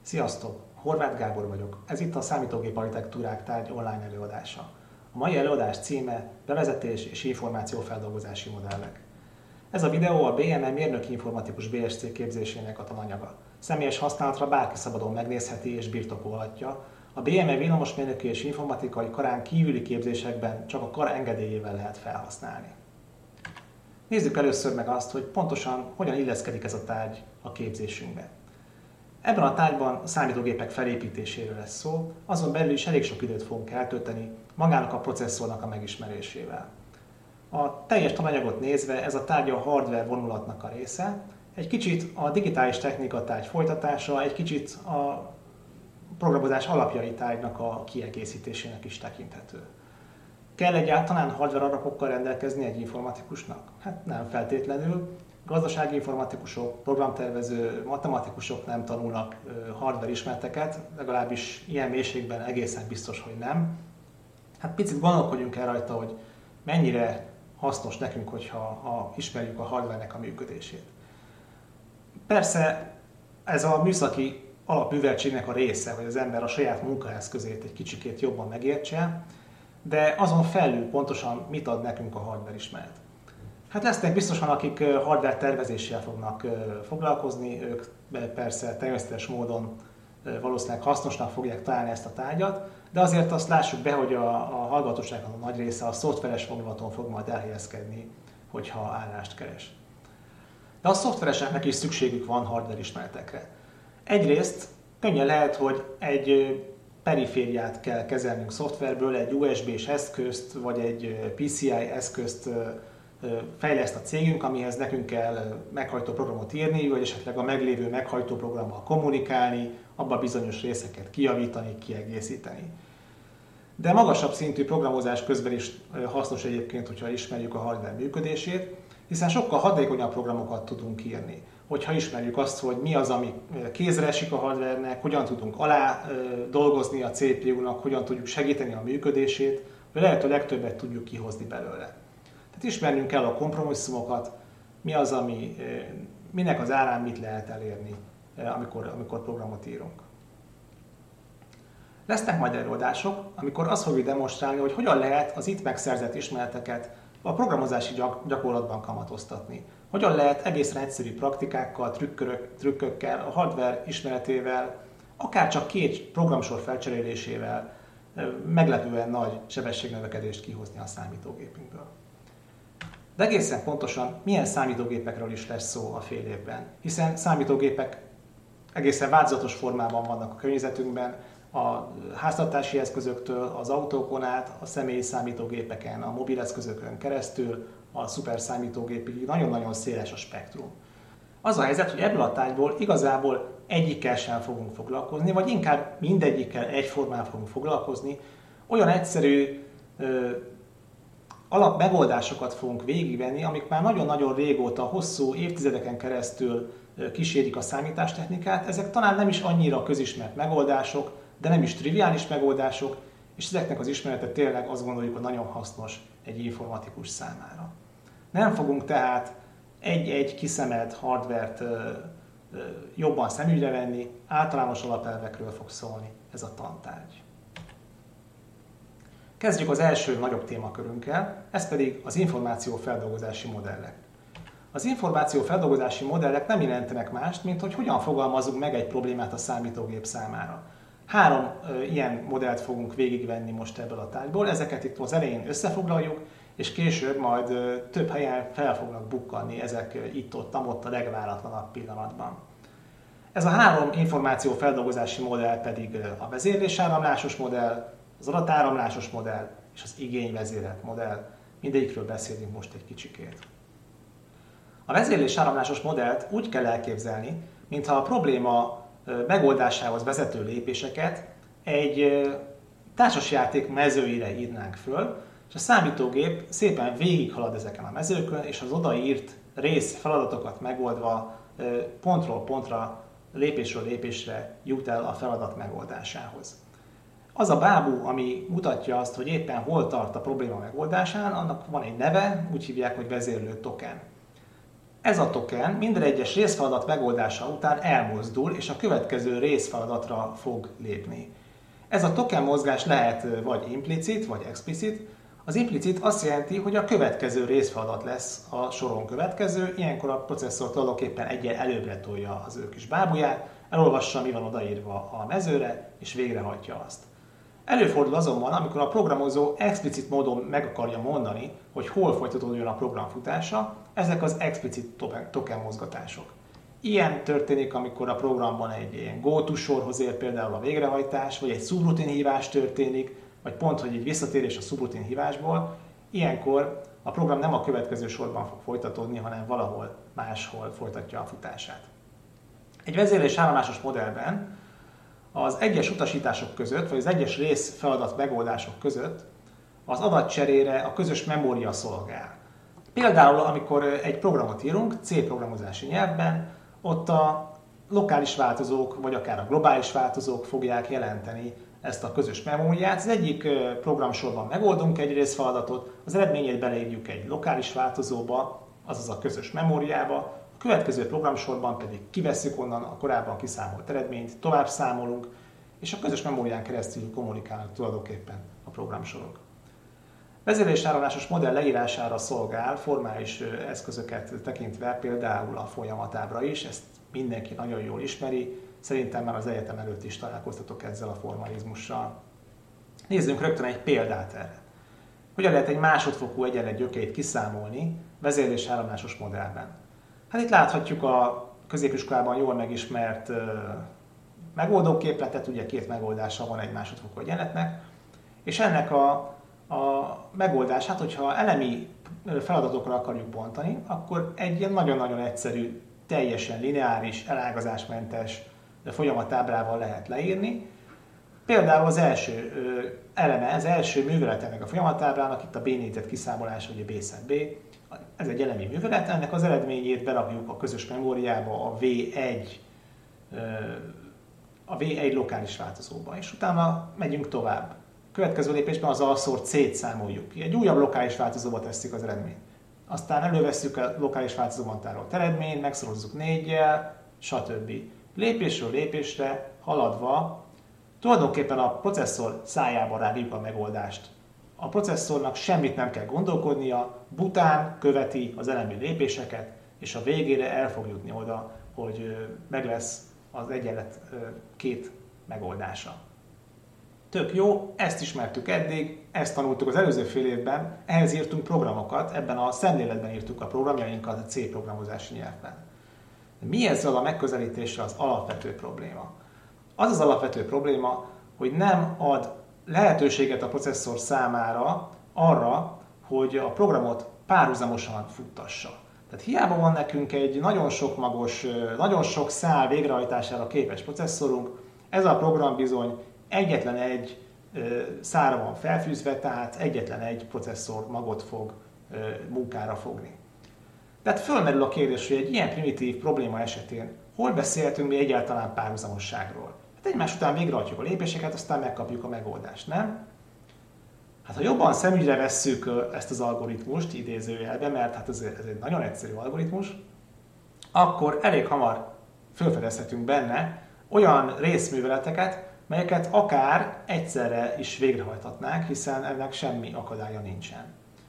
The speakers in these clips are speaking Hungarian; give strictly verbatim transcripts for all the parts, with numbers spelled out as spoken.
Sziasztok! Horváth Gábor vagyok. Ez itt a Számítógép Architektúrák tárgy online előadása. A mai előadás címe Bevezetés és információfeldolgozási modellek. Ez a videó a bé em e mérnöki informatikus bé es cé képzésének a tananyaga. Személyes használatra bárki szabadon megnézheti és birtokolhatja. A bé em e villamosmérnöki és informatikai karán kívüli képzésekben csak a kar engedélyével lehet felhasználni. Nézzük először meg azt, hogy pontosan hogyan illeszkedik ez a tárgy a képzésünkbe. Ebben a tárgyban a számítógépek felépítéséről lesz szó, azon belül is elég sok időt fogunk eltölteni magának a processzornak a megismerésével. A teljes tananyagot nézve ez a tárgy a hardware vonulatnak a része, egy kicsit a digitális technika tárgy folytatása, egy kicsit a programozás alapjai tárgynak a kiegészítésének is tekinthető. Kell egyáltalán hardware adapokkal rendelkezni egy informatikusnak? Hát nem feltétlenül. Gazdasági informatikusok, programtervező, matematikusok nem tanulnak hardware ismereteket, legalábbis ilyen mélységben egészen biztos, hogy nem. Hát picit gondolkodjunk el rajta, hogy mennyire hasznos nekünk, hogyha ha ismerjük a hardware-nek a működését. Persze ez a műszaki alapműveltségnek a része, hogy az ember a saját munkaeszközét egy kicsikét jobban megértse, de azon felül pontosan mit ad nekünk a hardware ismeret. Hát lesznek biztosan, akik hardware tervezéssel fognak foglalkozni, ők persze természetes módon valószínűleg hasznosnak fogják találni ezt a tárgyat, de azért azt lássuk be, hogy a, a hallgatóságnak a nagy része a szoftveres vonulaton fog majd elhelyezkedni, hogyha állást keres. De a szoftvereseknek is szükségük van hardware ismeretekre. Egyrészt könnyen lehet, hogy egy perifériát kell kezelnünk szoftverből, egy u es bé-s eszközt, vagy egy pé cé i eszközt fejleszt a cégünk, amihez nekünk kell meghajtó programot írni, vagy esetleg a meglévő meghajtó programmal kommunikálni, abba bizonyos részeket kijavítani, kiegészíteni. De magasabb szintű programozás közben is hasznos egyébként, hogyha ismerjük a hardware működését, hiszen sokkal hatékonyabb programokat tudunk írni. Hogyha ismerjük azt, hogy mi az, ami kézre esik a hardware-nek, hogyan tudunk alá dolgozni a cé pé u-nak, hogyan tudjuk segíteni a működését, hogy lehet, hogy legtöbbet tudjuk kihozni belőle. Tehát ismernünk kell a kompromisszumokat, mi az, ami, minek az árán mit lehet elérni, amikor, amikor programot írunk. Lesznek majd előadások, amikor azt fogjuk demonstrálni, hogy hogyan lehet az itt megszerzett ismereteket a programozási gyakorlatban kamatoztatni. Hogyan lehet egészen egyszerű praktikákkal, trükkörök, trükkökkel, a hardware ismeretével, akár csak két programsor felcserélésével meglepően nagy sebességnövekedést kihozni a számítógépünkből. De egészen pontosan milyen számítógépekről is lesz szó a fél évben, hiszen számítógépek egészen változatos formában vannak a környezetünkben, a háztartási eszközöktől, az autókon át, a személyi számítógépeken, a mobileszközökön keresztül, a szuperszámítógépig, nagyon-nagyon széles a spektrum. Az a helyzet, hogy ebből a tárgyból igazából egyikkel sem fogunk foglalkozni, vagy inkább mindegyikkel egyformán fogunk foglalkozni, olyan egyszerű ö, alapmegoldásokat fogunk végigvenni, amik már nagyon-nagyon régóta, hosszú évtizedeken keresztül kísérik a számítástechnikát. Ezek talán nem is annyira közismert megoldások, de nem is triviális megoldások, és ezeknek az ismerete tényleg azt gondoljuk, hogy nagyon hasznos egy informatikus számára. Nem fogunk tehát egy-egy kiszemelt hardvert jobban szemügyre venni, általános alapelvekről fog szólni ez a tantárgy. Kezdjük az első nagyobb témakörünkkel, ez pedig az információfeldolgozási modellek. Az információfeldolgozási modellek nem jelentenek mást, mint hogy hogyan fogalmazunk meg egy problémát a számítógép számára. Három ö, ilyen modellt fogunk végigvenni most ebből a tárgyból, ezeket itt az elején összefoglaljuk, és később majd ö, több helyen fel fognak bukkanni ezek ö, itt-ott, ott a legváratlanabb pillanatban. Ez a három információfeldolgozási modell pedig ö, a vezérlésáramlásos modell, az adatáramlásos modell és az igényvezérelt modell. Mindegyikről beszélünk most egy kicsikét. A vezérlésáramlásos modellt úgy kell elképzelni, mintha a probléma megoldásához vezető lépéseket egy társasjáték mezőire írnánk föl, és a számítógép szépen végighalad ezeken a mezőkön, és az odaírt rész feladatokat megoldva pontról pontra, lépésről lépésre jut el a feladat megoldásához. Az a bábú, ami mutatja azt, hogy éppen hol tart a probléma megoldásán, annak van egy neve, úgy hívják, hogy vezérlő token. Ez a token minden egyes részfeladat megoldása után elmozdul, és a következő részfeladatra fog lépni. Ez a token mozgás lehet vagy implicit, vagy explicit. Az implicit azt jelenti, hogy a következő részfeladat lesz a soron következő, ilyenkor a processzor tulajdonképpen egyen előbbre tolja az ő kis bábuját, elolvassa, mi van odaírva a mezőre, és végrehajtja azt. Előfordul azonban, amikor a programozó explicit módon meg akarja mondani, hogy hol folytatódjon a program futása, ezek az explicit token mozgatások. Ilyen történik, amikor a programban egy ilyen go-to sorhoz ér például a végrehajtás, vagy egy subrutin hívás történik, vagy pont, hogy egy visszatérés a subrutin hívásból. Ilyenkor a program nem a következő sorban fog folytatódni, hanem valahol máshol folytatja a futását. Egy vezérlés állomásos modellben az egyes utasítások között, vagy az egyes rész feladat megoldások között az adatcserére a közös memória szolgál. Például, amikor egy programot írunk C programozási nyelvben, ott a lokális változók, vagy akár a globális változók fogják jelenteni ezt a közös memóriát. Az egyik programsorban megoldunk egy részfeladatot, az eredményét beleírjuk egy lokális változóba, azaz a közös memóriába, a következő programsorban pedig kivesszük onnan a korábban kiszámolt eredményt, tovább számolunk, és a közös memórián keresztül kommunikálnak tulajdonképpen a programsorok. Vezérlésáramlásos modell leírására szolgál formális eszközöket tekintve, például a folyamatábra is, ezt mindenki nagyon jól ismeri, szerintem már az egyetem előtt is találkoztatok ezzel a formalizmussal. Nézzünk rögtön egy példát erre. Hogyan lehet egy másodfokú egyenlet gyökerét kiszámolni vezérlésáramlásos modellben? Hát itt láthatjuk a középiskolában jól megismert megoldóképletet, ugye két megoldása van egy másodfokú egyenletnek, és ennek a, a megoldását, hogyha elemi feladatokra akarjuk bontani, akkor egy ilyen nagyon-nagyon egyszerű, teljesen lineáris, elágazásmentes folyamatábrával lehet leírni. Például az első eleme, az első művelet ennek a folyamatábrának, itt a B négyzet kiszámolása, ugye B szed B, ez egy elemi művelet, ennek az eredményét berakjuk a közös memóriába, a V egy, a V egy lokális változóba, és utána megyünk tovább. A következő lépésben az A-szor C-t számoljuk ki, egy újabb lokális változóba tesszük az eredményt. Aztán elővesszük a lokális változóban tárolt eredményt, megszorozzuk négyel, stb. Lépésről lépésre haladva tulajdonképpen a processzor szájába rágjuk a megoldást. A processzornak semmit nem kell gondolkodnia, bután követi az elemi lépéseket, és a végére el fog jutni oda, hogy meg lesz az egyenlet két megoldása. Tök jó, ezt ismertük eddig, ezt tanultuk az előző fél évben, ehhez írtunk programokat, ebben a szemléletben írtuk a programjainkat a C programozási nyelvben. Mi ezzel a megközelítéssel az alapvető probléma? Az az alapvető probléma, hogy nem ad lehetőséget a processzor számára arra, hogy a programot párhuzamosan futtassa. Tehát hiába van nekünk egy nagyon sok magos, nagyon sok szál végrehajtására képes processzorunk, ez a program bizony egyetlen egy szálra van felfűzve, tehát egyetlen egy processzor magot fog munkára fogni. Tehát fölmerül a kérdés, hogy egy ilyen primitív probléma esetén hol beszélhetünk mi egyáltalán párhuzamosságról? Hát egymás után végrehajtjuk a lépéseket, aztán megkapjuk a megoldást, nem? Hát ha jobban szemügyre vesszük ezt az algoritmust, idézőjelben, mert hát ez, ez egy nagyon egyszerű algoritmus, akkor elég hamar felfedezhetünk benne olyan részműveleteket, melyeket akár egyszerre is végrehajthatnánk, hiszen ennek semmi akadálya nincsen.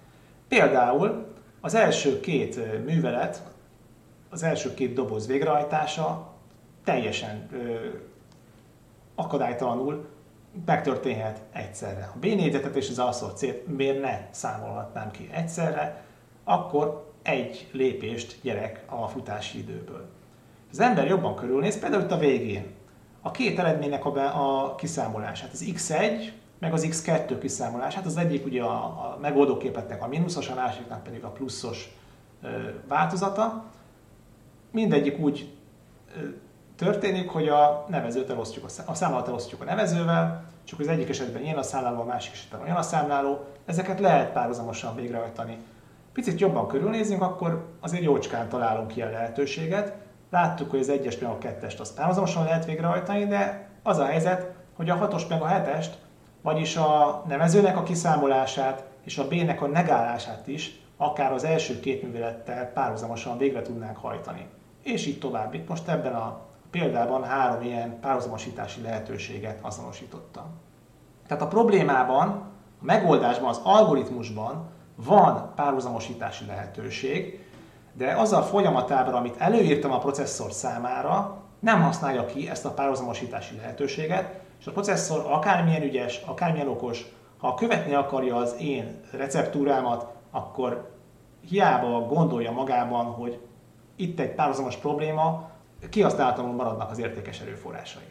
Például az első két művelet, az első két doboz végrehajtása teljesen ö, akadálytalanul megtörténhet egyszerre. A B négyzetet és az A-szor C-t miért ne számolhatnám ki egyszerre, akkor egy lépést gyerek a futási időből. Az ember jobban körülnéz, például itt a végén. A két eredménynek a, a kiszámolását, az X egy meg az X kettő kiszámolását, az egyik ugye a, a megoldóképletnek a mínuszos, a másiknak pedig a pluszos ö, változata. Mindegyik úgy ö, történik, hogy a nevezőt elosztjuk, a számlálót elosztjuk a nevezővel, csak az egyik esetben ilyen a számláló, a másik esetben olyan a számláló. Ezeket lehet párhuzamosan végrehajtani. Picit jobban körülnézünk, akkor azért jócskán találunk ilyen lehetőséget. Láttuk, hogy az egyes meg a kettest azt párhuzamosan lehet végrehajtani, de az a helyzet, hogy a hatos meg a hetest, vagyis a nevezőnek a kiszámolását és a B-nek a negálását is akár az első két művelettel párhuzamosan végre tudnánk hajtani. És így tovább. Itt most ebben a példában három ilyen párhuzamosítási lehetőséget azonosítottam. Tehát a problémában, a megoldásban, az algoritmusban van párhuzamosítási lehetőség, de az a folyamatábra, amit előírtam a processzor számára, nem használja ki ezt a párhuzamosítási lehetőséget, és a processzor akármilyen ügyes, akármilyen okos, ha követni akarja az én receptúrámat, akkor hiába gondolja magában, hogy itt egy párhuzamos probléma, kihasználatlanul maradnak az értékes erőforrásai.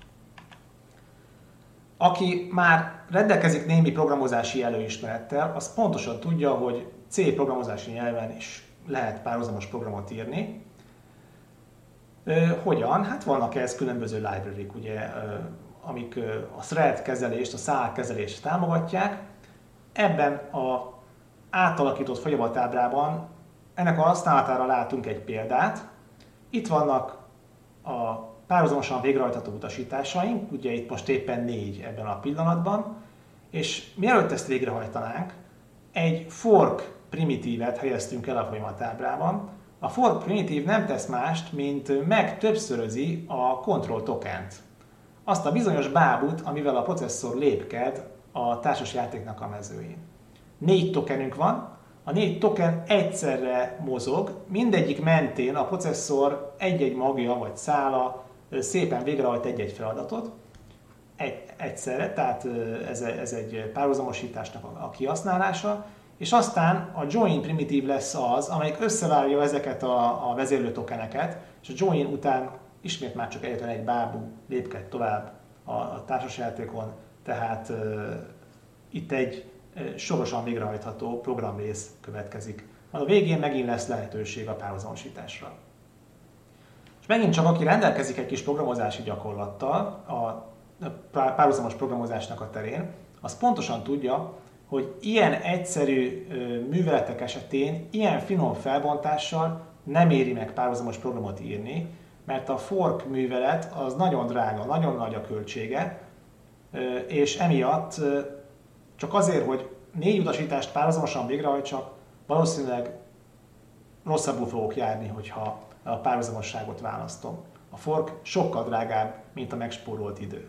Aki már rendelkezik némi programozási előismerettel, az pontosan tudja, hogy C programozási nyelven is lehet párhuzamos programot írni. Hogyan? Hát vannak ehhez különböző library-k, ugye, amik a thread kezelést, a szál kezelést támogatják. Ebben a átalakított folyamatábrában ennek a használatára látunk egy példát. Itt vannak a párhuzamosan végrehajtható utasításaink, ugye itt most éppen négy ebben a pillanatban, és mielőtt ezt végrehajtanánk, egy fork primitívet helyeztünk el a folyamatábrában. A fork primitív nem tesz mást, mint meg többszörözi a control tokent. Azt a bizonyos bábut, amivel a processzor lépked a társasjátéknak a mezőjén. Négy tokenünk van, a négy token egyszerre mozog, mindegyik mentén a processzor egy-egy magja vagy szála szépen végrehajt egy-egy feladatot egy, egyszerre, tehát ez, ez egy párhuzamosításnak a, a kihasználása, és aztán a join primitív lesz az, amelyik összevárja ezeket a, a vezérlő tokeneket, és a join után ismét már csak egyetlen egy bábú lépked tovább a, a társasjátékon, tehát uh, itt egy uh, sorosan végrehajtható programrész következik. A végén megint lesz lehetőség a párhuzamosításra. És megint csak aki rendelkezik egy kis programozási gyakorlattal a párhuzamos programozásnak a terén, az pontosan tudja, hogy ilyen egyszerű műveletek esetén ilyen finom felbontással nem éri meg párhuzamos programot írni, mert a fork művelet az nagyon drága, nagyon nagy a költsége, és emiatt csak azért, hogy négy utasítást párhuzamosan végrehajtsak, valószínűleg rosszabbul fogok járni, hogyha a párhuzamosságot választom. A fork sokkal drágább, mint a megspórolt idő.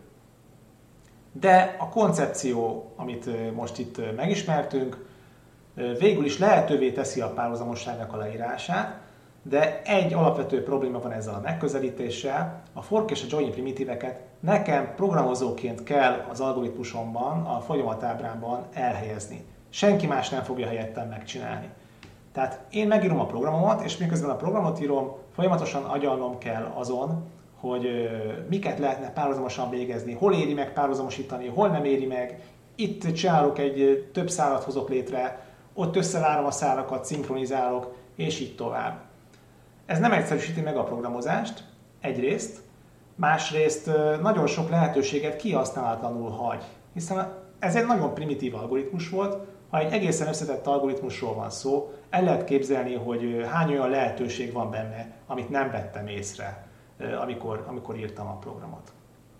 De a koncepció, amit most itt megismertünk, végül is lehetővé teszi a párhuzamosságnak a leírását, de egy alapvető probléma van ezzel a megközelítéssel. A fork és a join primitíveket nekem programozóként kell az algoritmusomban, a folyamatábrámban elhelyezni. Senki más nem fogja helyettem megcsinálni. Tehát én megírom a programomat, és miközben a programot írom, folyamatosan agyalnom kell azon, hogy miket lehetne párhuzamosan végezni, hol éri meg párhuzamosítani, hol nem éri meg. Itt csinálok egy több szálat hozok létre, ott összevárom a szálakat, szinkronizálok, és így tovább. Ez nem egyszerűsíti meg a programozást, egyrészt, másrészt nagyon sok lehetőséget kihasználatlanul hagy, hiszen ez egy nagyon primitív algoritmus volt. Ha egy egészen összetett algoritmusról van szó, el lehet képzelni, hogy hány olyan lehetőség van benne, amit nem vettem észre, amikor, amikor írtam a programot.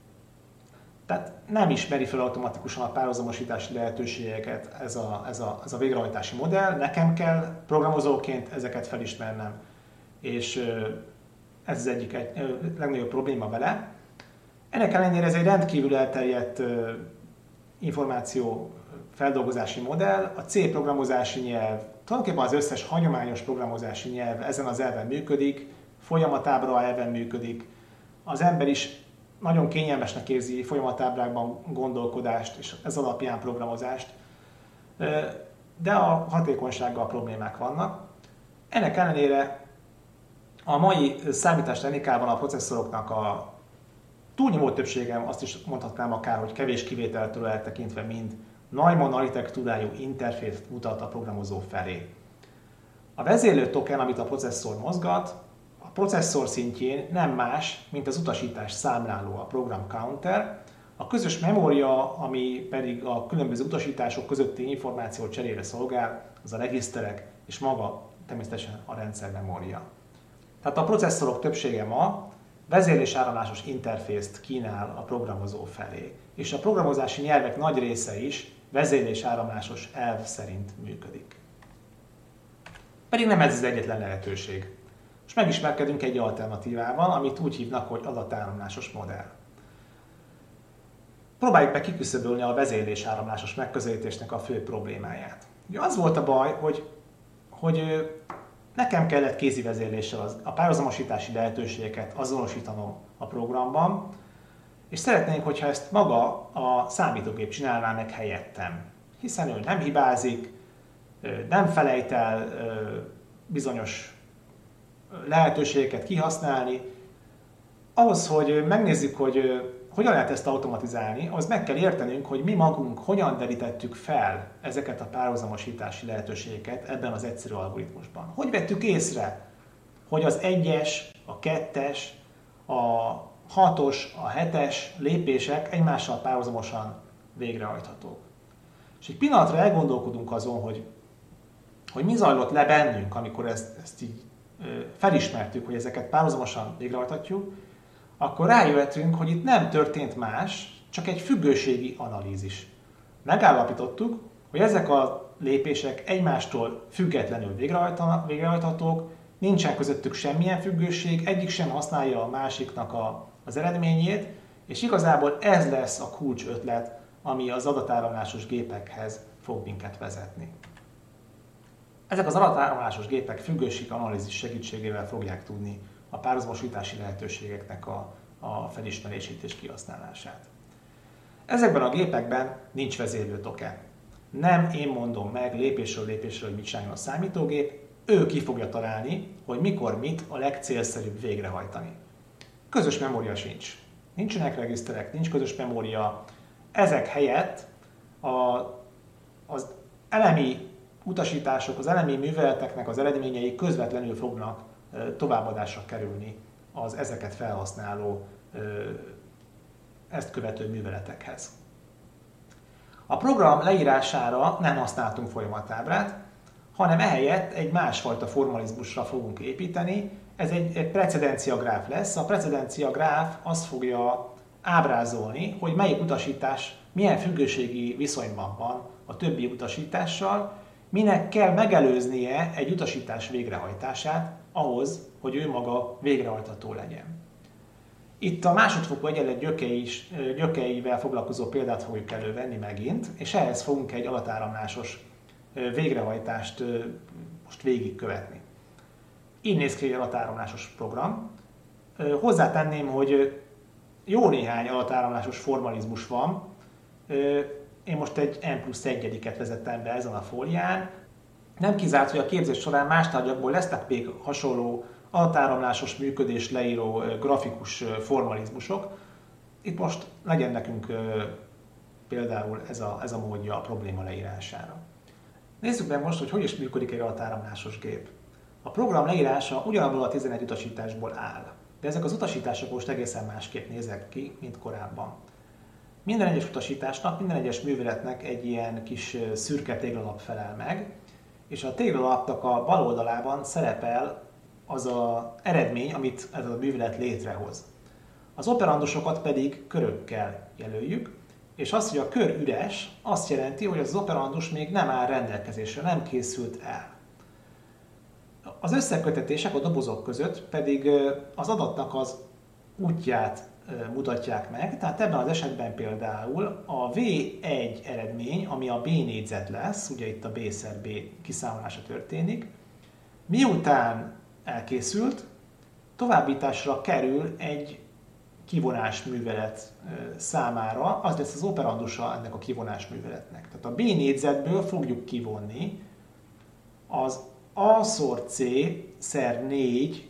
Tehát nem ismeri fel automatikusan a párhuzamosítási lehetőségeket ez a, ez, a, ez a végrehajtási modell, nekem kell programozóként ezeket felismernem, és ez az egyik egy, legnagyobb probléma vele. Ennek ellenére ez egy rendkívül elterjedt információ feldolgozási modell, a C programozási nyelv, tulajdonképpen az összes hagyományos programozási nyelv ezen az elven működik, folyamatábra elven működik. Az ember is nagyon kényelmesnek érzi folyamatábrákban gondolkodást és ez alapján programozást, de a hatékonysággal problémák vannak. Ennek ellenére a mai számítástechnikában a processzoroknak a túlnyomó többsége, azt is mondhatnám akár, hogy kevés kivételtől eltekintve mind Neumann architektúrájú interfészt mutat a programozó felé. A vezérlő token, amit a processzor mozgat, a processzor szintjén nem más, mint az utasítás számláló, a program counter, a közös memória, ami pedig a különböző utasítások közötti információ cserére szolgál, az a regiszterek, és maga természetesen a rendszer memória. Tehát a processzorok többsége ma vezérlésáramlásos interfészt kínál a programozó felé, és a programozási nyelvek nagy része is vezérlésáramlásos elv szerint működik. Pedig nem ez az egyetlen lehetőség. Most megismerkedünk egy alternatívával, amit úgy hívnak, hogy adatáramlásos modell. Próbáljuk meg kiküszöbölni a vezérlésáramlásos megközelítésnek a fő problémáját. Ugye az volt a baj, hogy, hogy nekem kellett kézi vezérléssel az, a párhuzamosítási lehetőségeket azonosítanom a programban, és szeretnénk, hogyha ezt maga a számítógép csinálná meg helyettem. Hiszen ő nem hibázik, nem felejt el bizonyos lehetőségeket kihasználni. Ahhoz, hogy megnézzük, hogy hogyan lehet ezt automatizálni, az meg kell értenünk, hogy mi magunk hogyan derítettük fel ezeket a párhuzamosítási lehetőségeket ebben az egyszerű algoritmusban. Hogy vettük észre, hogy az egyes, a kettes, a hatos, a hetes lépések egymással párhuzamosan végrehajthatók. És egy pillanatra elgondolkodunk azon, hogy, hogy mi zajlott le bennünk, amikor ezt, ezt így felismertük, hogy ezeket párhuzamosan végrehajthatjuk, akkor rájöttünk, hogy itt nem történt más, csak egy függőségi analízis. Megállapítottuk, hogy ezek a lépések egymástól függetlenül végrehajthatók, nincsen közöttük semmilyen függőség, egyik sem használja a másiknak a, az eredményét, és igazából ez lesz a kulcs ötlet, ami az adatáramlásos gépekhez fog minket vezetni. Ezek az adatáramlásos gépek függőség analízis segítségével fogják tudni a párhuzamosítási lehetőségeknek a, a felismerését és kihasználását. Ezekben a gépekben nincs vezérlő token. Nem én mondom meg lépésről lépésről, hogy mit csináljon a számítógép, ő ki fogja találni, hogy mikor mit a legcélszerűbb végrehajtani. Közös memória sincs. Nincsenek regiszterek, nincs közös memória. Ezek helyett a, az elemi utasítások, az elemi műveleteknek az eredményei közvetlenül fognak továbbadásra kerülni az ezeket felhasználó, ezt követő műveletekhez. A program leírására nem használtunk folyamatábrát, hanem ehelyett egy másfajta formalizmusra fogunk építeni. Ez egy, egy precedenciagráf lesz. A precedenciagráf azt fogja ábrázolni, hogy melyik utasítás milyen függőségi viszonyban van a többi utasítással, minek kell megelőznie egy utasítás végrehajtását ahhoz, hogy ő maga végrehajtható legyen. Itt a másodfokú egyenlet gyökei is, gyökeivel foglalkozó példát fogjuk elővenni megint, és ehhez fogunk egy adatáramlásos végrehajtást most végigkövetni. Így néz ki egy adatáramlásos program. Hozzátenném, hogy jó néhány adatáramlásos formalizmus van. Én most egy N plusz egyediket vezettem be ezen a fólián. Nem kizárt, hogy a képzés során más tárgyakból lesznek még hasonló adatáramlásos működés leíró grafikus formalizmusok. Itt most legyen nekünk például ez a, ez a módja a probléma leírására. Nézzük meg most, hogy hogy is működik egy adatáramlásos gép. A program leírása ugyanabból a tizenegy utasításból áll, de ezek az utasítások most egészen másképp néznek ki, mint korábban. Minden egyes utasításnak, minden egyes műveletnek egy ilyen kis szürke téglalap felel meg, és a téglalapnak a bal oldalában szerepel az az eredmény, amit ez a művelet létrehoz. Az operandusokat pedig körökkel jelöljük, és az, hogy a kör üres, azt jelenti, hogy az operandus még nem áll rendelkezésre, nem készült el. Az összekötetések a dobozok között pedig az adatnak az útját mutatják meg, tehát ebben az esetben például a V egy eredmény, ami a B négyzet lesz, ugye itt a B szer B kiszámolása történik, miután elkészült, továbbításra kerül egy kivonás művelet számára, az lesz az operandusa ennek a kivonás műveletnek. Tehát a B négyzetből fogjuk kivonni az A szor C szer négy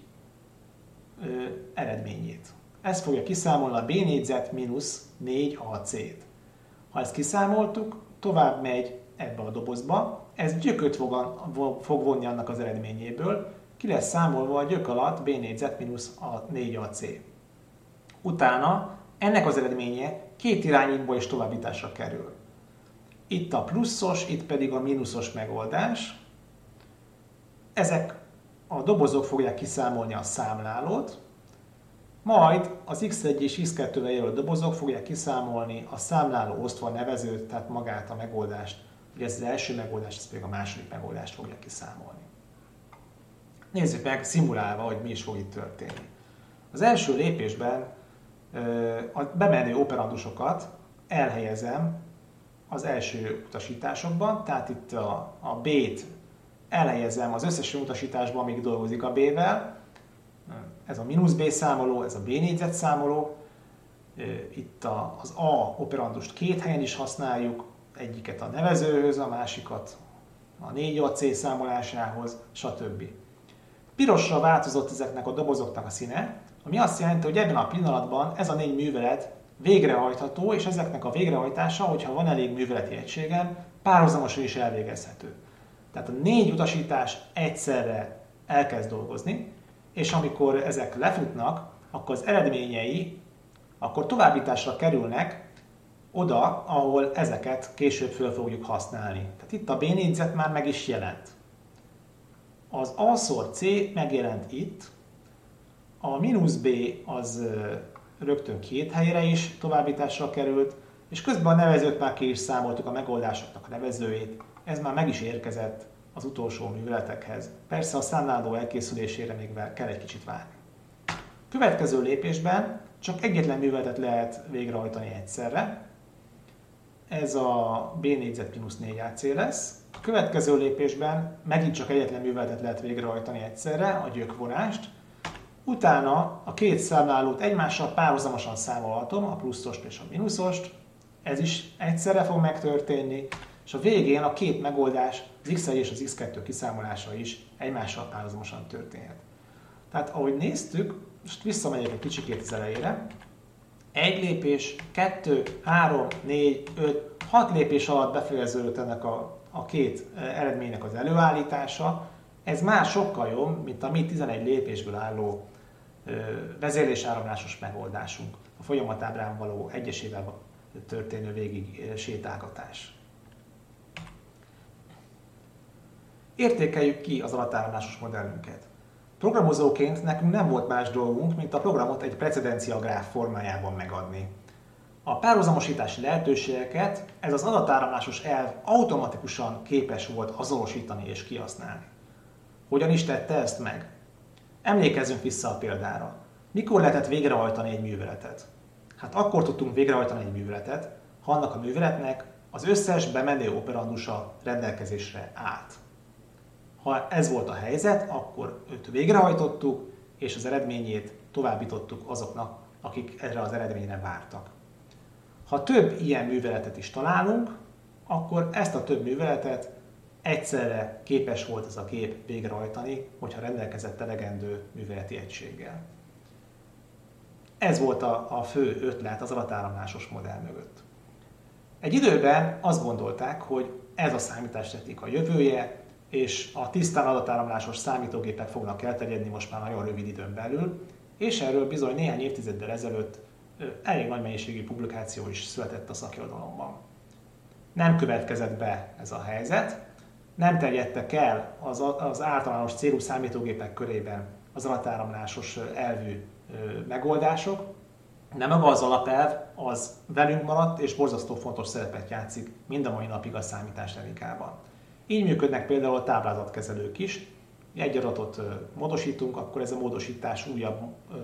eredményét. Ez fogja kiszámolni a B négyzet mínusz négy A C-t. Ha ezt kiszámoltuk, tovább megy ebbe a dobozba, ez gyököt fog vonni annak az eredményéből, ki lesz számolva a gyök alatt B négyzet mínusz négy A C. Utána ennek az eredménye két irányítból is továbbításra kerül. Itt a pluszos, itt pedig a mínuszos megoldás. Ezek a dobozok fogják kiszámolni a számlálót, majd az X egy és X kettővel jelölt dobozok fogják kiszámolni a számláló osztva nevezőt, tehát magát a megoldást. Ugye ez az első megoldás, ez pedig a második megoldást fogja kiszámolni. Nézzük meg szimulálva, hogy mi is fog itt történni. Az első lépésben a bemenő operandusokat elhelyezem az első utasításokban, tehát itt a, a B-t elhelyezem az összes utasításban, amíg dolgozik a B-vel. Ez a mínusz B számoló, ez a B négyzet számoló. Itt a, az A operandust két helyen is használjuk, egyiket a nevezőhöz, a másikat a négy A C számolásához, stb. Pirosra változott ezeknek a dobozoknak a színe, ami azt jelenti, hogy ebben a pillanatban ez a négy művelet végrehajtható, és ezeknek a végrehajtása, hogyha van elég műveleti egységem, párhuzamosan is elvégezhető. Tehát a négy utasítás egyszerre elkezd dolgozni, és amikor ezek lefutnak, akkor az eredményei akkor továbbításra kerülnek oda, ahol ezeket később föl fogjuk használni. Tehát itt a B négyzet már meg is jelent. Az A-szor C megjelent itt, a mínusz B az rögtön két helyre is továbbításra került, és közben a nevezőt már ki is számoltuk, a megoldásoknak a nevezőjét, ez már meg is érkezett az utolsó műveletekhez. Persze a számláló elkészülésére még kell egy kicsit várni. Következő lépésben csak egyetlen műveletet lehet végrehajtani egyszerre. Ez a B négyzet mínusz négy A C lesz. A következő lépésben megint csak egyetlen műveletet lehet végrehajtani egyszerre, a gyökvonást. Utána a két számlálót egymással párhuzamosan számolhatom, a pluszost és a mínuszost. Ez is egyszerre fog megtörténni. És a végén a két megoldás, az X egy és az X kettő kiszámolása is egymással párhuzamosan történhet. Tehát ahogy néztük, most visszamegyek egy kicsikét az elejére. Egy lépés, kettő, három, négy, öt, hat lépés alatt befejeződött ennek a, a két eredménynek az előállítása. Ez már sokkal jobb, mint a mi tizenegy lépésből álló vezérlésáramlásos megoldásunk. A folyamatábrán való egyesével történő végig sétálgatás. Értékeljük ki az alatáramlásos modellünket. Programozóként nekünk nem volt más dolgunk, mint a programot egy precedenciagráf formájában megadni. A párhuzamosítási lehetőségeket ez az adatáramlásos elv automatikusan képes volt azonosítani és kihasználni. Hogyan is tette ezt meg? Emlékezzünk vissza a példára. Mikor lehetett végrehajtani egy műveletet? Hát akkor tudtunk végrehajtani egy műveletet, ha annak a műveletnek az összes bemenő operandusa rendelkezésre állt. Ha ez volt a helyzet, akkor őt végrehajtottuk, és az eredményét továbbítottuk azoknak, akik erre az eredményre vártak. Ha több ilyen műveletet is találunk, akkor ezt a több műveletet egyszerre képes volt ez a gép végrehajtani, hogyha rendelkezett elegendő műveleti egységgel. Ez volt a, a fő ötlet az adatáramlásos modell mögött. Egy időben azt gondolták, hogy ez a számítástechnika jövője, és a tisztán adatáramlásos számítógépek fognak elterjedni most már nagyon rövid időn belül, és erről bizony néhány évtizeddel ezelőtt elég nagy mennyiségű publikáció is született a szakirodalomban. Nem következett be ez a helyzet, nem terjedtek el az, az általános célú számítógépek körében az adatáramlásos elvű megoldások, de maga az alapelv az velünk maradt, és borzasztó fontos szerepet játszik mind a mai napig a számítástechnikában. Így működnek például a táblázatkezelők is. Egy adatot módosítunk, akkor ez a módosítás újabb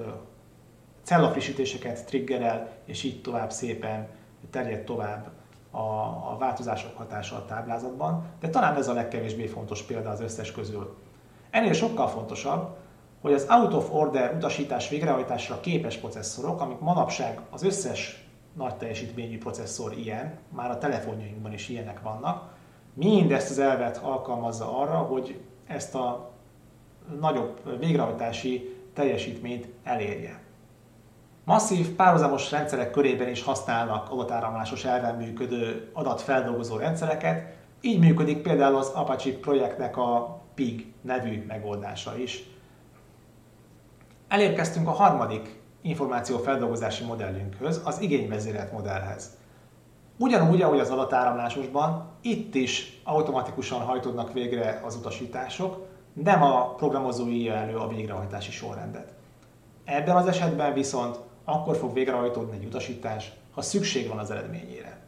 cellafrissítéseket triggerel, és így tovább szépen terjed tovább a, a változások hatása a táblázatban. De talán ez a legkevésbé fontos példa az összes közül. Ennél sokkal fontosabb, hogy az out of order utasítás végrehajtásra képes processzorok, amik manapság az összes nagy teljesítményű processzor ilyen, már a telefonjainkban is ilyenek vannak, mindezt az elvet alkalmazza arra, hogy ezt a nagyobb végrehajtási teljesítményt elérje. Masszív, párhuzamos rendszerek körében is használnak adatáramlásos elven működő adatfeldolgozó rendszereket, így működik például az Apache projektnek a P I G nevű megoldása is. Elérkeztünk a harmadik információfeldolgozási modellünkhöz, az igényvezérelt modellhez. Ugyanúgy, ahogy az adatáramlásosban, itt is automatikusan hajtódnak végre az utasítások, nem a programozó írja elő a végrehajtási sorrendet. Ebben az esetben viszont akkor fog végrehajtódni egy utasítás, ha szükség van az eredményére.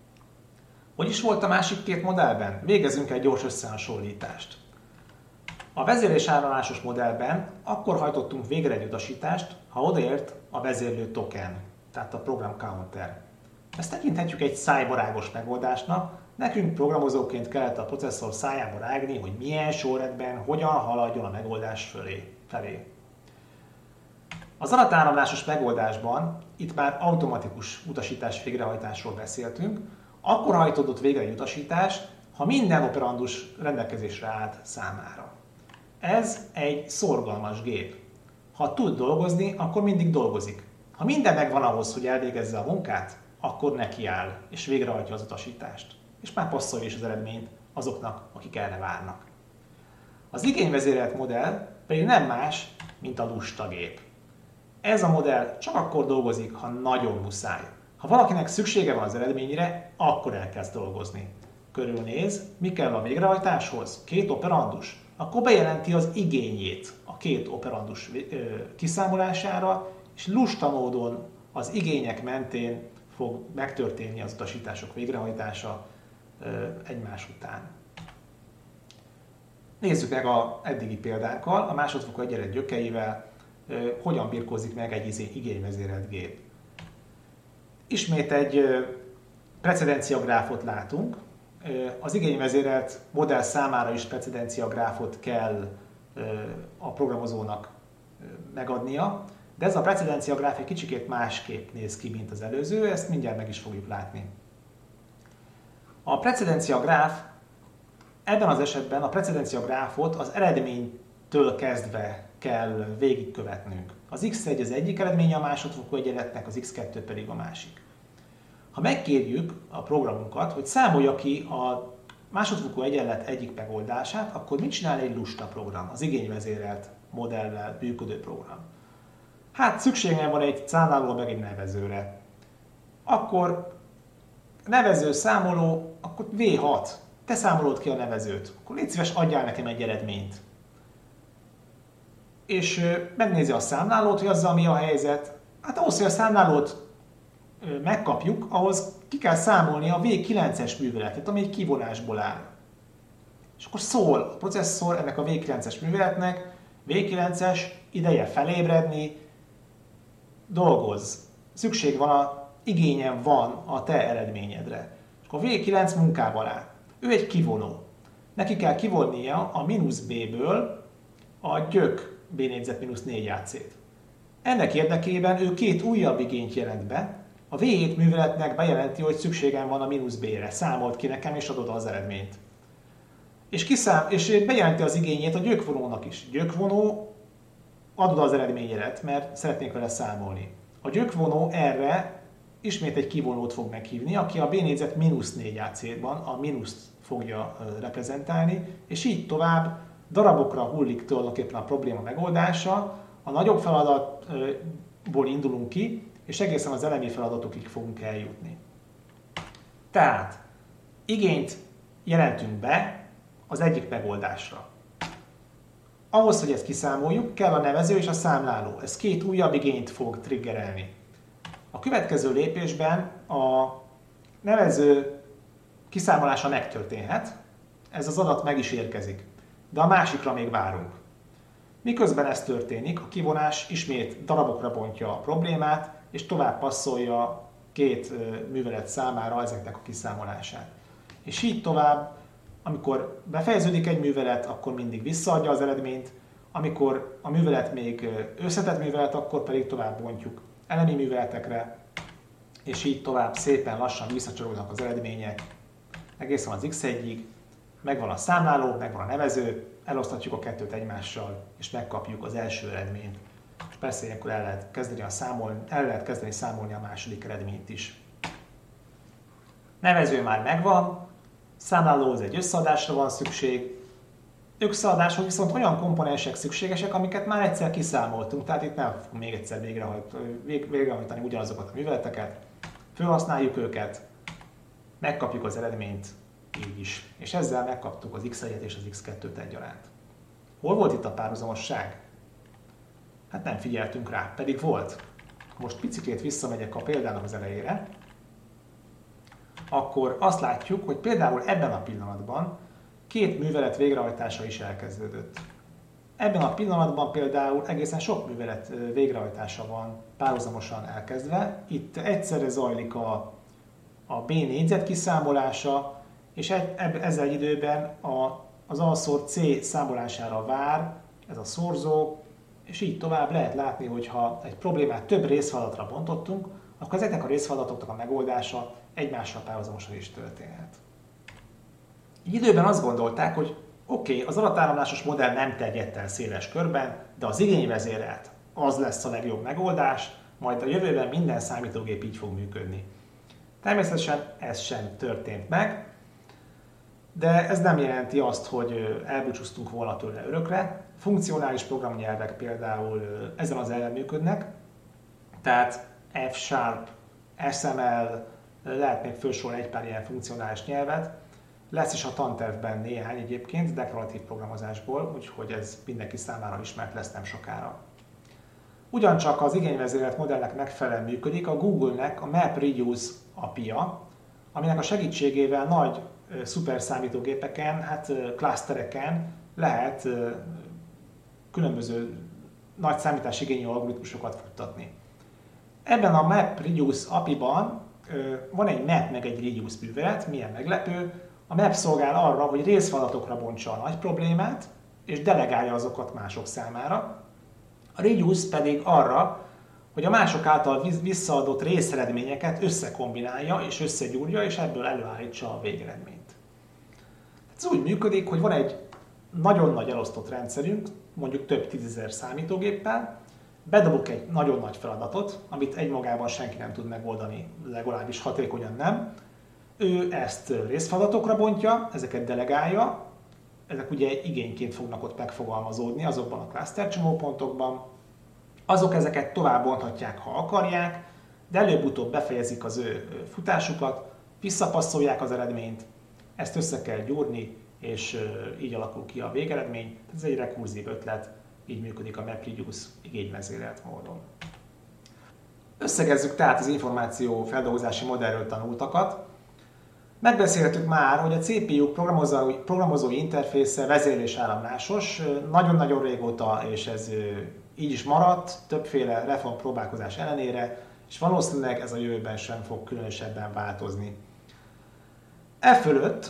Hogy is volt a másik két modellben? Végezzünk egy gyors összehasonlítást. A vezérlésállomásos modellben akkor hajtottunk végre egy utasítást, ha odaért a vezérlő token, tehát a program counter. Ezt tekinthetjük egy szájbarágos megoldásnak, nekünk programozóként kellett a processzor szájába rágni, hogy milyen sorrendben, hogyan haladjon a megoldás fölé, felé. Az adatáramlásos megoldásban itt már automatikus utasítás végrehajtásról beszéltünk, akkor hajtódott végre egy utasítás, ha minden operandus rendelkezésre állt számára. Ez egy szorgalmas gép. Ha tud dolgozni, akkor mindig dolgozik. Ha minden megvan ahhoz, hogy elvégezze a munkát, akkor nekiáll, és végrehajtja az utasítást. És már passzolja is az eredményt azoknak, akik erre várnak. Az igényvezérelt modell pedig nem más, mint a lusta gép. Ez a modell csak akkor dolgozik, ha nagyon muszáj. Ha valakinek szüksége van az eredményre, akkor elkezd dolgozni. Körülnéz, mi kell a végrehajtáshoz? Két operandus. Akkor bejelenti az igényét a két operandus kiszámolására, és lusta módon az igények mentén fog megtörténni az utasítások végrehajtása egymás után. Nézzük meg az eddigi példánkkal, a másodfokú egyenlet gyökeivel, hogyan birkózik meg egy igényvezérelt gép. Ismét egy precedenciagráfot látunk. Az igényvezérelt modell számára is precedenciagráfot kell a programozónak megadnia, de ez a precedenciagráf egy kicsikét másképp néz ki, mint az előző, ezt mindjárt meg is fogjuk látni. A precedenciagráf, ebben az esetben a precedenciagráfot az eredménytől kezdve kell végigkövetnünk. Az iksz egy az egyik eredménye a másodfokú egyenletnek, az iksz kettő pedig a másik. Ha megkérjük a programunkat, hogy számolja ki a másodfokú egyenlet egyik megoldását, akkor mit csinál egy lusta program, az igényvezérelt modellel működő program? Hát szükségem van egy számlálóra meg egy nevezőre. Akkor nevező számoló, akkor vé hat. Te számolod ki a nevezőt. Akkor légy szíves, adjál nekem egy eredményt. És megnézi a számlálót, hogy azzal mi a helyzet. Hát ahhoz, hogy a számlálót megkapjuk, ahhoz ki kell számolni a vé kilences műveletet, ami egy kivonásból áll. És akkor szól a processzor ennek a vé kilences műveletnek, vé kilences, ideje felébredni, dolgozz. Szükség van, a, igényem van a te eredményedre. És akkor vé kilenc munkával áll. Ő egy kivonó. Neki kell kivonnia a mínusz B-ből a gyök B négyzet mínusz négy á cét. Ennek érdekében ő két újabb igényt jelent be. A vé hét műveletnek bejelenti, hogy szükségem van a mínusz B-re. Számolt ki nekem, és adod az eredményt. És, kiszám, és bejelenti az igényét a gyökvonónak is. Gyökvonó, adod az eredményedet, mert szeretnék vele számolni. A gyökvonó erre ismét egy kivonót fog meghívni, aki a B négyzet mínusz négy á cében a mínuszt fogja reprezentálni, és így tovább darabokra hullik tulajdonképpen a probléma megoldása. A nagyobb feladatból indulunk ki, és egészen az elemi feladatokig fogunk eljutni. Tehát igényt jelentünk be az egyik megoldásra. Ahhoz, hogy ezt kiszámoljuk, kell a nevező és a számláló. Ez két újabb igényt fog triggerelni. A következő lépésben a nevező kiszámolása megtörténhet, ez az adat meg is érkezik, de a másikra még várunk. Miközben ez történik, a kivonás ismét darabokra bontja a problémát, és tovább passzolja két művelet számára ezeknek a kiszámolását. És így tovább, amikor befejeződik egy művelet, akkor mindig visszaadja az eredményt, amikor a művelet még összetett művelet, akkor pedig tovább bontjuk elemi műveletekre, és így tovább szépen lassan visszacsorognak az eredmények, egészen az iksz egyig, megvan a számláló, megvan a nevező, elosztatjuk a kettőt egymással, és megkapjuk az első eredményt. És persze ilyenkor el lehet kezdeni, a számolni, el lehet kezdeni számolni a második eredményt is. Nevező már megvan, számlálóhoz egy összeadásra van szükség. Összeadáshoz viszont olyan komponensek szükségesek, amiket már egyszer kiszámoltunk, tehát itt nem fogunk még egyszer végrehajt, végrehajtani ugyanazokat a műveleteket. Felhasználjuk őket, megkapjuk az eredményt így is. És ezzel megkaptuk az iksz egyet és az iksz kettőt egyaránt. Hol volt itt a párhuzamosság? Hát nem figyeltünk rá, pedig volt. Most picikét visszamegyek a példának az elejére, akkor azt látjuk, hogy például ebben a pillanatban két művelet végrehajtása is elkezdődött. Ebben a pillanatban például egészen sok művelet végrehajtása van párhuzamosan elkezdve. Itt egyszerre zajlik a, a B négyzet kiszámolása, és ezzel időben a, az A szor C számolására vár ez a szorzó, és így tovább lehet látni, hogy ha egy problémát több részfeladatra bontottunk, akkor ezeknek a részfeladatoknak a megoldása egymással párhuzamosan is történhet. Így időben azt gondolták, hogy oké, okay, az adatáramlásos modell nem terjedt el széles körben, de az igényvezérelt az lesz a legjobb megoldás, majd a jövőben minden számítógép így fog működni. Természetesen ez sem történt meg, de ez nem jelenti azt, hogy elbúcsúztunk volna tőle örökre. Funkcionális programnyelvek például ezen az elven működnek, tehát F Sharp, S M L, lehet még felsorolni egy pár ilyen funkcionális nyelvet. Lesz is a tantervben néhány egyébként deklaratív programozásból, úgyhogy ez mindenki számára ismert lesz nem sokára. Ugyancsak az igényvezérelt modellnek megfelelően működik a Google-nek a MapReduce á pé i-ja, aminek a segítségével nagy szuperszámítógépeken, hát klasztereken lehet különböző nagy számításigényű algoritmusokat futtatni. Ebben a MapReduce á pé i-ban van egy map meg egy reduce művelet, milyen meglepő. A map szolgál arra, hogy részfeladatokra bontsa a nagy problémát, és delegálja azokat mások számára. A reduce pedig arra, hogy a mások által visszaadott részeredményeket összekombinálja és összegyúrja, és ebből előállítsa a végeredményt. Ez úgy működik, hogy van egy nagyon nagy elosztott rendszerünk, mondjuk több tízezer számítógéppel, bedobok egy nagyon nagy feladatot, amit egymagában senki nem tud megoldani, legalábbis hatékonyan nem. Ő ezt részfeladatokra bontja, ezeket delegálja, ezek ugye igényként fognak ott megfogalmazódni azokban a cluster csomópontokban. Azok ezeket tovább bonthatják, ha akarják, de előbb-utóbb befejezik az ő futásukat, visszapasszolják az eredményt, ezt össze kell gyúrni, és így alakul ki a végeredmény. Ez egy rekurzív ötlet, így működik a MapReduce igényvezérelt módon. Összegezzük tehát az információ feldolgozási modellről tanultakat. Megbeszéltük már, hogy a cé pé u programozói, programozói interfésze vezérlésáramlásos, nagyon-nagyon régóta, és ez így is maradt, többféle reformpróbálkozás ellenére, és valószínűleg ez a jövőben sem fog különösebben változni. E fölött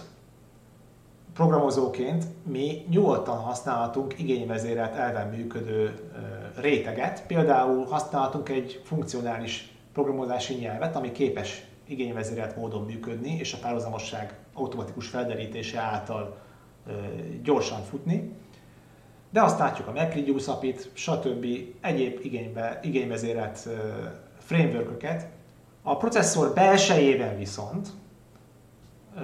programozóként mi nyugodtan használhatunk igényvezérelt elven működő réteget, például használhatunk egy funkcionális programozási nyelvet, ami képes igényvezérelt módon működni, és a párhuzamosság automatikus felderítése által e, gyorsan futni. De azt látjuk a MapReduce á pé i-t, stb. Egyéb igénybe, igényvezérelt e, framework-öket. A processzor belsejében viszont e,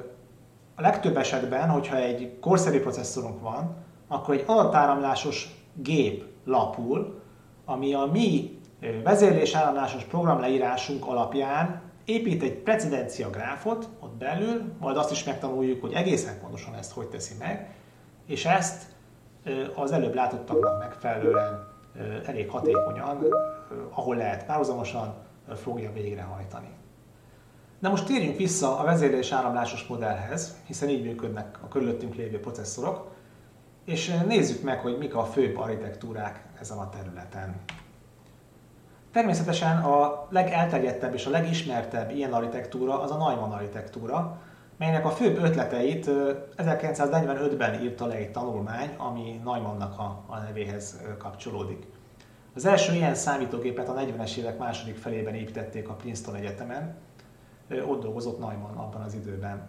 a legtöbb esetben, hogyha egy korszerű processzorunk van, akkor egy adatáramlásos gép lapul, ami a mi vezérlésáramlásos programleírásunk alapján épít egy precedencia gráfot ott belül, majd azt is megtanuljuk, hogy egészen pontosan ezt hogy teszi meg, és ezt az előbb látottaknak megfelelően elég hatékonyan, ahol lehet párhuzamosan, fogja végrehajtani. Na most térjünk vissza a vezérlésáramlásos modellhez, hiszen így működnek a körülöttünk lévő processzorok, és nézzük meg, hogy mik a főbb architektúrák ezen a területen. Természetesen a legelterjedtebb és a legismertebb ilyen architektúra az a Neumann architektúra, melynek a főbb ötleteit ezerkilencszáznegyvenötben írta le egy tanulmány, ami Neumannnak a, a nevéhez kapcsolódik. Az első ilyen számítógépet a negyvenes évek második felében építették a Princeton Egyetemen, ott dolgozott Neumann abban az időben.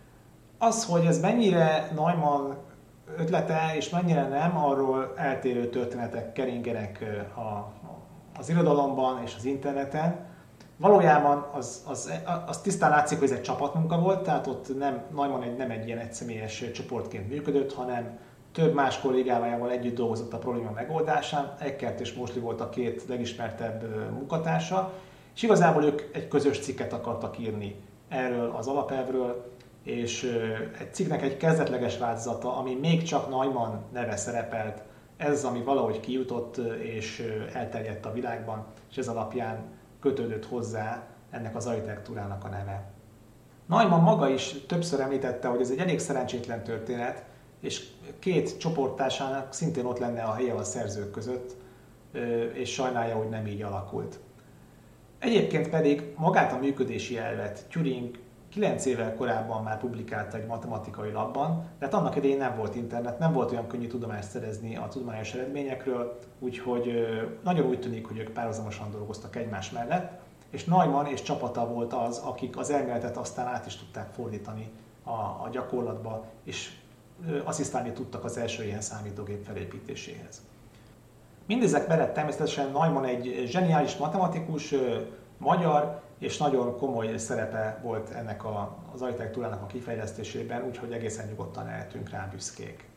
Az, hogy ez mennyire Neumann ötlete és mennyire nem, arról eltérő történetek keringenek a, az irodalomban és az interneten. Valójában az, az, az tisztán látszik, hogy ez egy csapatmunka volt, tehát ott nem, Neumann egy, nem egy ilyen egyszemélyes csoportként működött, hanem több más kollégával együtt dolgozott a probléma megoldásán. Eckert és Moseley volt a két legismertebb munkatársa, és igazából ők egy közös cikket akartak írni erről az alapelvről, és egy cikknek egy kezdetleges változata, ami még csak Neumann neve szerepelt, ez, ami valahogy kijutott és elterjedt a világban, és ez alapján kötődött hozzá ennek az architektúrának a neve. Neumann maga is többször említette, hogy ez egy elég szerencsétlen történet, és két csoporttársának szintén ott lenne a helye a szerzők között, és sajnálja, hogy nem így alakult. Egyébként pedig magát a működési elvet Turing kilenc évvel korábban már publikálta egy matematikai labban, de hát annak idején nem volt internet, nem volt olyan könnyű tudomást szerezni a tudományos eredményekről, úgyhogy nagyon úgy tűnik, hogy ők párhuzamosan dolgoztak egymás mellett, és Neumann és csapata volt az, akik az elméletet aztán át is tudták fordítani a, a gyakorlatba, és asszisztálni tudtak az első ilyen számítógép felépítéséhez. Mindezek mellett természetesen Neumann egy zseniális matematikus, magyar, és nagyon komoly szerepe volt ennek a, az architektúrának a kifejlesztésében, úgyhogy egészen nyugodtan lehetünk rá büszkék.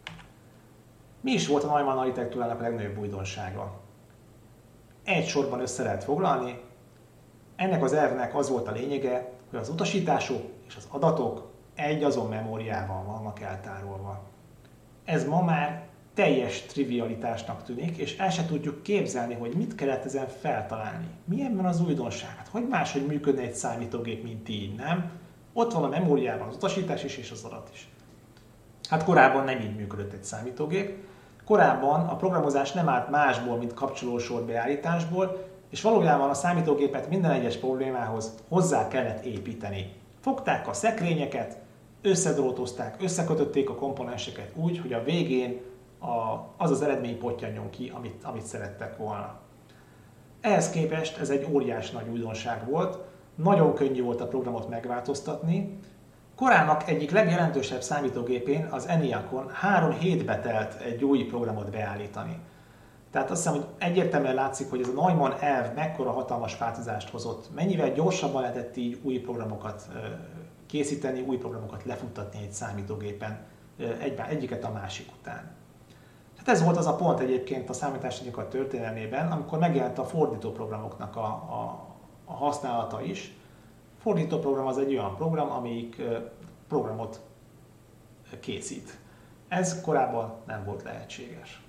Mi is volt a Neumann architektúrának a legnagyobb újdonsága? Egy sorban össze lehet foglalni. Ennek az elvnek az volt a lényege, hogy az utasítások és az adatok egy azon memóriában vannak eltárolva. Ez ma már teljes trivialitásnak tűnik, és el se tudjuk képzelni, hogy mit kellett ezen feltalálni. Mi ebben az újdonság? Hát hogy máshogy működne egy számítógép, mint így, nem? Ott van a memóriában az utasítás is, és az adat is. Hát korábban nem így működött egy számítógép. Korábban a programozás nem állt másból, mint kapcsolósor beállításból, és valójában a számítógépet minden egyes problémához hozzá kellett építeni. Fogták a szekrényeket, összedrótozták, összekötötték a komponenseket úgy, hogy a végén a, az az eredmény pottyanjon ki, amit, amit szerettek volna. Ehhez képest ez egy óriás nagy újdonság volt, nagyon könnyű volt a programot megváltoztatni. Korának egyik legjelentősebb számítógépén, az ENIAC-on három hétbe telt egy új programot beállítani. Tehát azt hiszem, hogy egyértelműen látszik, hogy ez a Neumann elv mekkora hatalmas változást hozott, mennyivel gyorsabban lehetett így új programokat készíteni, új programokat lefuttatni egy számítógépen egyiket a másik után. Hát ez volt az a pont egyébként a számítástechnika történelmében, amikor megjelent a fordítóprogramoknak a, a, a használata is. Fordítóprogram az egy olyan program, amelyik programot készít. Ez korábban nem volt lehetséges.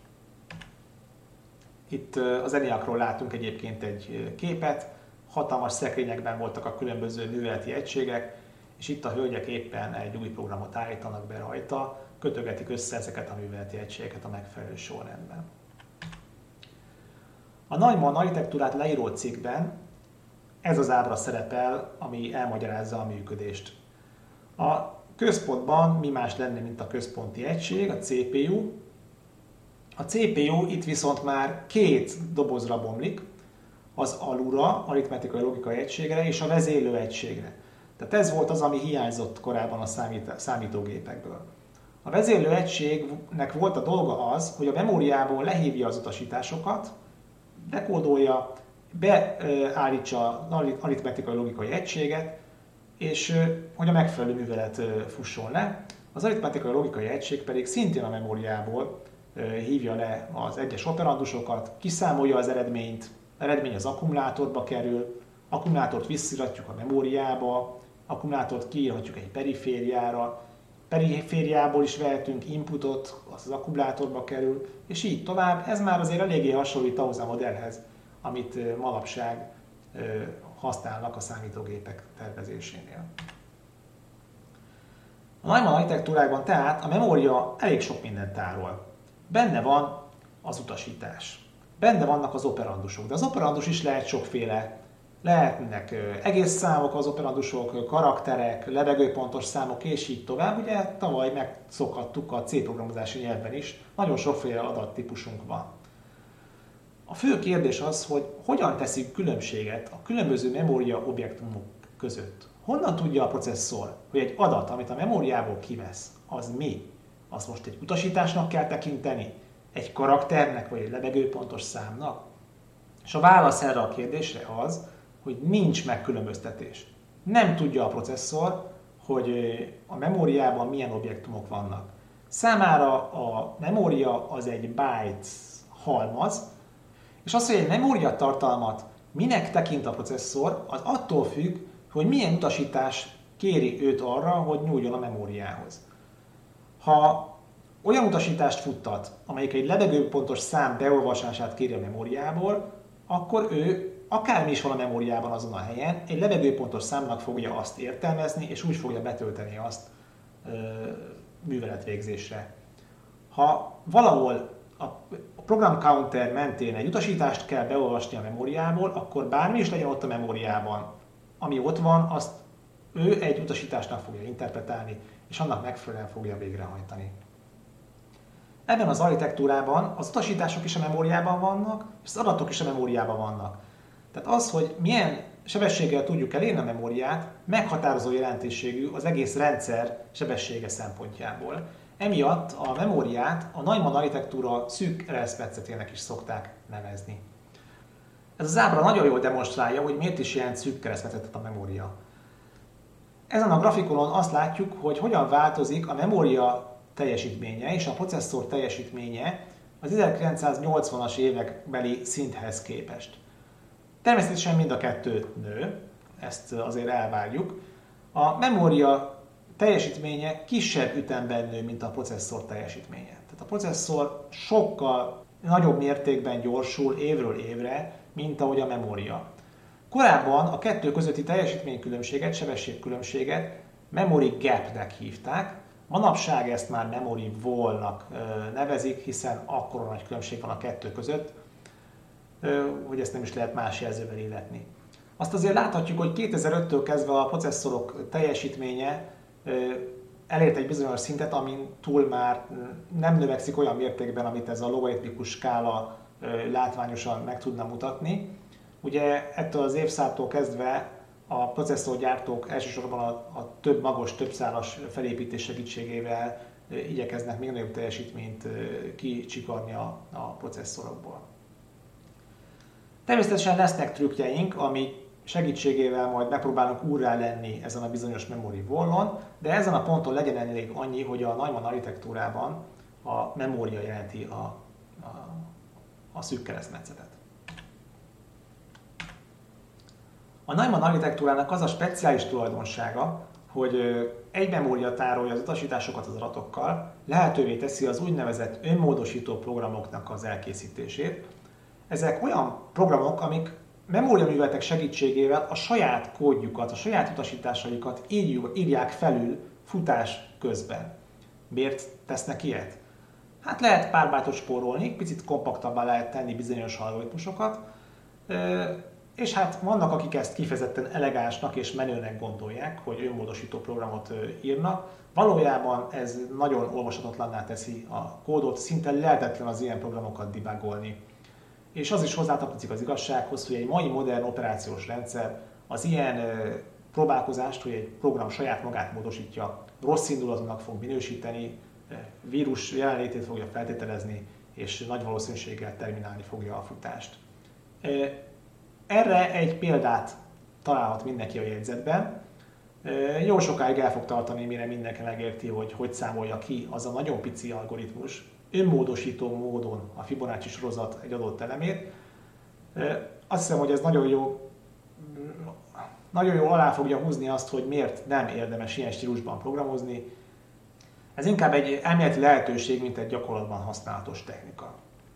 Itt az ENIAC-ról látunk egyébként egy képet, hatalmas szekrényekben voltak a különböző műveleti egységek, és itt a hölgyek éppen egy új programot állítanak be rajta, kötögetik össze ezeket a műveleti egységeket a megfelelő sorrendben. A Neumann architektúrát leíró cikkben ez az ábra szerepel, ami elmagyarázza a működést. A központban mi más lenne, mint a központi egység, a cé pé u. A cé pé u itt viszont már két dobozra bomlik, az alulra, aritmetikai logikai egységre és a vezérlő egységre. Tehát ez volt az, ami hiányzott korábban a számít, számítógépekből. A vezérlő egységnek volt a dolga az, hogy a memóriából lehívja az utasításokat, dekódolja, beállítsa az aritmetikai logikai egységet, és hogy a megfelelő művelet fusson le. Az aritmetikai logikai egység pedig szintén a memóriából hívja le az egyes operandusokat, kiszámolja az eredményt, az eredmény az akkumulátorba kerül, akkumulátort vissziratjuk a memóriába, akkumulátort kiírhatjuk egy perifériára, perifériából is vehetünk inputot, az az akkumulátorba kerül, és így tovább. Ez már azért eléggé hasonlít ahhoz a modellhez, amit manapság használnak a számítógépek tervezésénél. A Neumann architektúrákban tehát a memória elég sok mindent tárol. Benne van az utasítás, benne vannak az operandusok, de az operandus is lehet sokféle. Lehetnek egész számok az operandusok, karakterek, lebegőpontos számok, és így tovább. Ugye tavaly megszokhattuk a C programozási nyelvben is, nagyon sokféle adattípusunk van. A fő kérdés az, hogy hogyan teszik különbséget a különböző memória objektumok között. Honnan tudja a processzor, hogy egy adat, amit a memóriából kivesz, az mi? Azt most egy utasításnak kell tekinteni? Egy karakternek, vagy egy lebegőpontos számnak? És a válasz erre a kérdésre az, hogy nincs megkülönböztetés. Nem tudja a processzor, hogy a memóriában milyen objektumok vannak. Számára a memória az egy byte halmaz, és az, hogy egy memóriatartalmat minek tekint a processzor, az attól függ, hogy milyen utasítás kéri őt arra, hogy nyúljon a memóriához. Ha olyan utasítást futtat, amelyik egy lebegőpontos szám beolvasását kéri a memóriából, akkor ő, akármi is van a memóriában azon a helyen, egy lebegőpontos számnak fogja azt értelmezni, és úgy fogja betölteni azt műveletvégzésre. Ha valahol a program counter mentén egy utasítást kell beolvasni a memóriából, akkor bármi is legyen ott a memóriában, ami ott van, azt ő egy utasításnak fogja interpretálni, és annak megfelelően fogja végrehajtani. Ebben az architektúrában az utasítások is a memóriában vannak, és az adatok is a memóriában vannak. Tehát az, hogy milyen sebességgel tudjuk elérni a memóriát, meghatározó jelentőségű az egész rendszer sebessége szempontjából. Emiatt a memóriát a Neumann architektúra szűk keresztmetszetének is szokták nevezni. Ez az ábra nagyon jól demonstrálja, hogy miért is jelent szűk keresztmetszetet a memória. Ezen a grafikonon azt látjuk, hogy hogyan változik a memória teljesítménye és a processzor teljesítménye az ezerkilencszáznyolcvanas évekbeli szinthez képest. Természetesen mind a kettő nő, ezt azért elvárjuk. A memória teljesítménye kisebb ütemben nő, mint a processzor teljesítménye. Tehát a processzor sokkal nagyobb mértékben gyorsul évről évre, mint ahogy a memória. Korábban a kettő közötti teljesítménykülönbséget, sebességkülönbséget memory gapnek hívták, manapság ezt már memory wall-nak nevezik, hiszen akkora nagy különbség van a kettő között, hogy ezt nem is lehet más jelzővel illetni. Azt azért láthatjuk, hogy kétezer-öttől kezdve a processzorok teljesítménye elért egy bizonyos szintet, amin túl már nem növekszik olyan mértékben, amit ez a logaritmikus skála látványosan meg tudna mutatni. Ugye ettől az évszázadtól kezdve a processzorgyártók elsősorban a, a több magos, több szálas felépítés segítségével igyekeznek még nagyobb teljesítményt kicsikarni a, a processzorokból. Természetesen lesznek trükkjeink, ami segítségével majd megpróbálunk úrrá lenni ezen a bizonyos memory wall-on, de ezen a ponton legyen elég annyi, hogy a Neumann architektúrában a memória jelenti a, a, a szűk keresztmetszetet. A Neumann architektúrának az a speciális tulajdonsága, hogy egy memória tárolja az utasításokat az adatokkal, lehetővé teszi az úgynevezett önmódosító programoknak az elkészítését. Ezek olyan programok, amik memóriaműveletek segítségével a saját kódjukat, a saját utasításaikat írják felül futás közben. Miért tesznek ilyet? Hát lehet pár bájtot spórolni, picit kompaktabbá lehet tenni bizonyos algoritmusokat, és hát vannak, akik ezt kifejezetten elegánsnak és menőnek gondolják, hogy önmódosító programot írnak. Valójában ez nagyon olvashatatlanná teszi a kódot, szinte lehetetlen az ilyen programokat debugolni. És az is hozzátartozik az igazsághoz, hogy egy mai modern operációs rendszer az ilyen próbálkozást, hogy egy program saját magát módosítja, rossz indulatúnak fog minősíteni, vírus jelenlétét fogja feltételezni, és nagy valószínűséggel terminálni fogja a futást. Erre egy példát találhat mindenki a jegyzetben. Jó sokáig el fog tartani, mire mindenki megérti, hogy hogy számolja ki az a nagyon pici algoritmus, önmódosító módon a Fibonacci sorozat egy adott elemét. Azt hiszem, hogy ez nagyon jó, nagyon jó alá fogja húzni azt, hogy miért nem érdemes ilyen stílusban programozni. Ez inkább egy elméleti lehetőség, mint egy gyakorlatban használatos technika.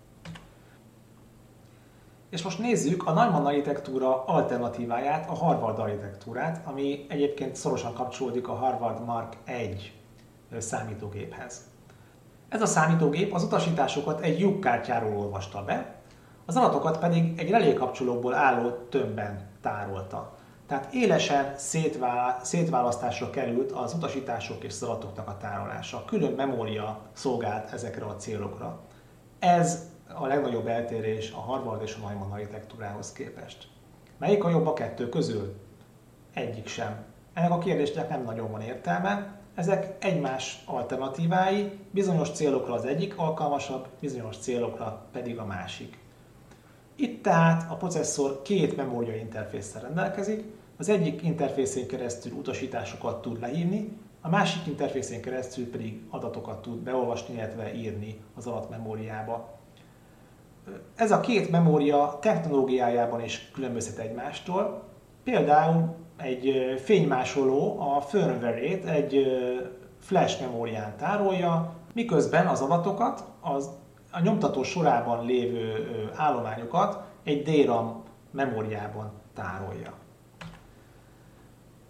És most nézzük a Neumann architektúra alternatíváját, a Harvard architektúrát, ami egyébként szorosan kapcsolódik a Harvard Mark egy számítógéphez. Ez a számítógép az utasításokat egy lyukkártyáról olvasta be, az adatokat pedig egy relékapcsolóból álló tömbben tárolta. Tehát élesen szétválasztásra került az utasítások és az adatoknak a tárolása. Külön memória szolgált ezekre a célokra. Ez a legnagyobb eltérés a Harvard és a Neumann architektúrához képest. Melyik a jobb a kettő közül? Egyik sem. Ennek a kérdésnek nem nagyon van értelme. Ezek egymás alternatívái, bizonyos célokra az egyik alkalmasabb, bizonyos célokra pedig a másik. Itt tehát a processzor két memória interfésszel rendelkezik, az egyik interfészén keresztül utasításokat tud lehívni, a másik interfészén keresztül pedig adatokat tud beolvasni, illetve írni az adatmemóriába. Ez a két memória technológiájában is különbözhet egymástól. Például egy fénymásoló a firmware-ét egy flash memórián tárolja, miközben az adatokat, az, a nyomtató sorában lévő állományokat egy dé ram memóriában tárolja. A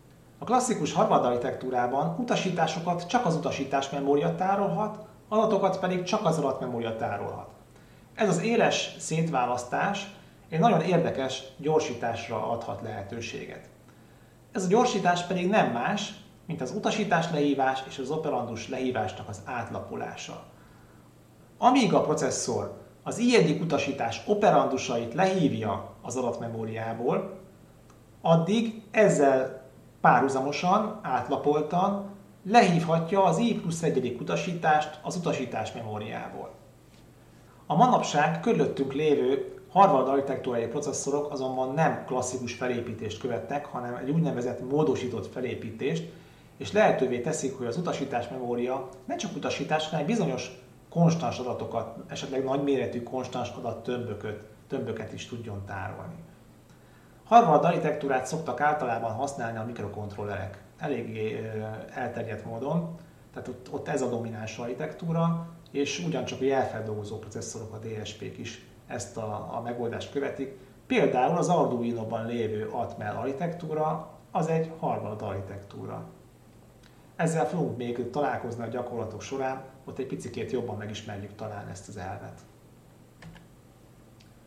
klasszikus Harvard architektúrában utasításokat csak az utasítás memória tárolhat, adatokat pedig csak az adatmemória tárolhat. Ez az éles szétválasztás egy nagyon érdekes gyorsításra adhat lehetőséget. Ez a gyorsítás pedig nem más, mint az utasítás lehívás és az operandus lehívásnak az átlapolása. Amíg a processzor az i egyik utasítás operandusait lehívja az adatmemóriából, addig ezzel párhuzamosan, átlapoltan lehívhatja az i plusz egyedik utasítást az utasítás memóriából. A manapság körülöttünk lévő Harvard architektúrai processzorok azonban nem klasszikus felépítést követnek, hanem egy úgynevezett módosított felépítést, és lehetővé teszik, hogy az utasítás memória ne csak utasítás, hanem bizonyos konstans adatokat, esetleg nagyméretű konstans adattömböket tömböket is tudjon tárolni. Harvard architektúrát szoktak általában használni a mikrokontrollerek, eléggé elterjedt módon, tehát ott, ott ez a domináns architektúra, és ugyancsak a jelfeldolgozó processzorok, a dé es pé-k is ezt a, a megoldást követik. Például az Arduino-ban lévő Atmel architektúra az egy Harvard architektúra. Ezzel fogunk még találkozni a gyakorlatok során, ott egy picikét jobban megismerjük talán ezt az elvet.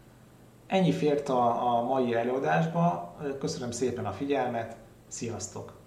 Ennyi fért a, a mai előadásba, köszönöm szépen a figyelmet, sziasztok!